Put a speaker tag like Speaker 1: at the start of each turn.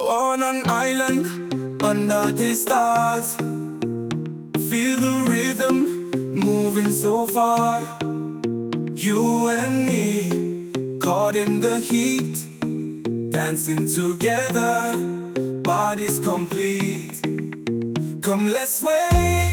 Speaker 1: on an island under the stars. Feel the rhythm moving so far. You and me, caught in the heat, dancing together, bodies complete. Come, let's sway